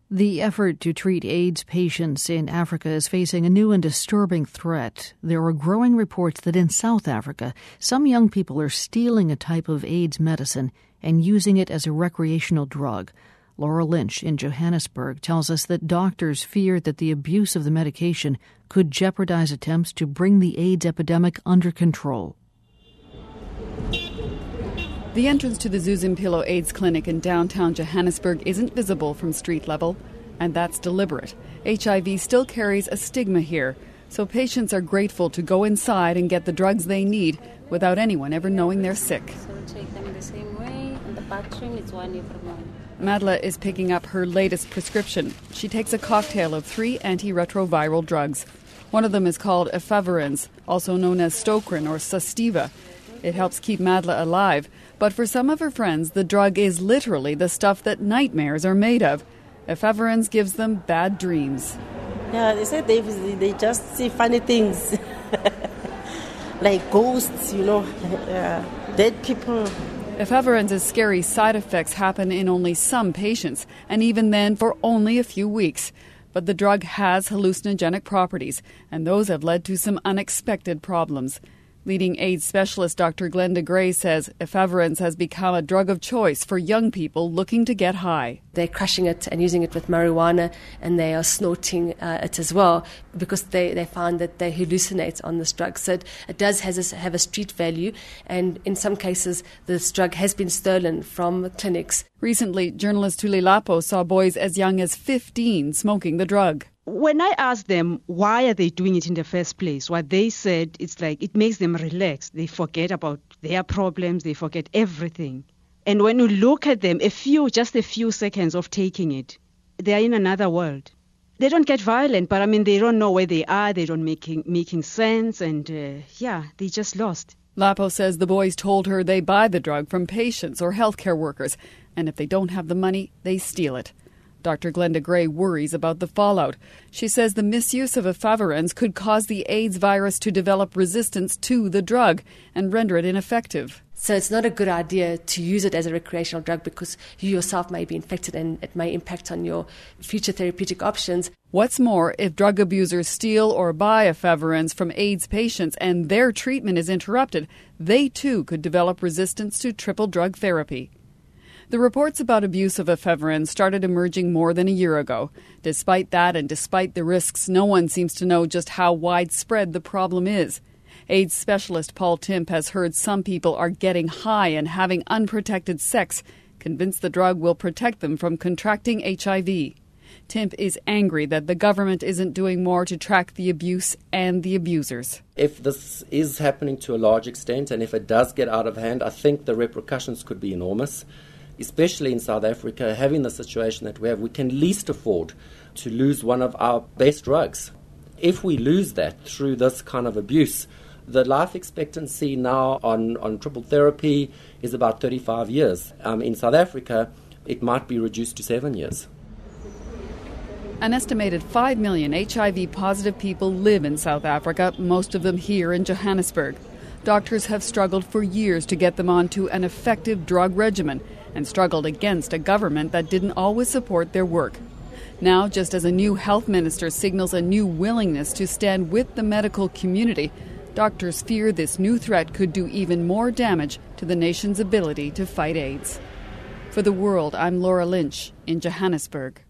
The effort to treat AIDS patients in Africa is facing a new and disturbing threat. There are growing reports that in South Africa, some young people are stealing a type of AIDS medicine and using it as a recreational drug. Laura Lynch in Johannesburg tells us that doctors fear that the abuse of the medication could jeopardize attempts to bring the AIDS epidemic under control. The entrance to the Zuzimpilo AIDS clinic in downtown Johannesburg isn't visible from street level, and that's deliberate. HIV still carries a stigma here, so patients are grateful to go inside and get the drugs they need without anyone ever knowing they're sick. So we take them the same way, and the packaging is one every one. Madla is picking up her latest prescription. She takes a cocktail of 3 antiretroviral drugs. One of them is called efavirenz, also known as Stocrin or Sustiva. It helps keep Madla alive, but for some of her friends, the drug is literally the stuff that nightmares are made of. Efavirenz gives them bad dreams. Yeah, they said they just see funny things, like ghosts, dead people. Efavirenz's scary side effects happen in only some patients, and even then for only a few weeks. But the drug has hallucinogenic properties, and those have led to some unexpected problems. Leading AIDS specialist Dr. Glenda Gray says efavirenz has become a drug of choice for young people looking to get high. They're crushing it and using it with marijuana, and they are snorting it as well because they find that they hallucinate on this drug. So it does have a street value, and in some cases this drug has been stolen from clinics. Recently, journalist Thuli Lapo saw boys as young as 15 smoking the drug. When I asked them why are they doing it in the first place, what they said, it's like it makes them relax. They forget about their problems. They forget everything. And when you look at them, just a few seconds of taking it, they are in another world. They don't get violent, but they don't know where they are. They don't making sense. And they just lost. Lapo says the boys told her they buy the drug from patients or healthcare workers. And if they don't have the money, they steal it. Dr. Glenda Gray worries about the fallout. She says the misuse of efavirenz could cause the AIDS virus to develop resistance to the drug and render it ineffective. So it's not a good idea to use it as a recreational drug because you yourself may be infected and it may impact on your future therapeutic options. What's more, if drug abusers steal or buy efavirenz from AIDS patients and their treatment is interrupted, they too could develop resistance to triple drug therapy. The reports about abuse of efavirenz started emerging more than a year ago. Despite that and despite the risks, no one seems to know just how widespread the problem is. AIDS specialist Paul Timp has heard some people are getting high and having unprotected sex, convinced the drug will protect them from contracting HIV. Timp is angry that the government isn't doing more to track the abuse and the abusers. If this is happening to a large extent and if it does get out of hand, I think the repercussions could be enormous. Especially in South Africa, having the situation that we have, we can least afford to lose one of our best drugs. If we lose that through this kind of abuse, the life expectancy now on triple therapy is about 35 years. In South Africa, it might be reduced to 7 years. An estimated 5 million HIV-positive people live in South Africa, most of them here in Johannesburg. Doctors have struggled for years to get them onto an effective drug regimen and struggled against a government that didn't always support their work. Now, just as a new health minister signals a new willingness to stand with the medical community, doctors fear this new threat could do even more damage to the nation's ability to fight AIDS. For The World, I'm Laura Lynch in Johannesburg.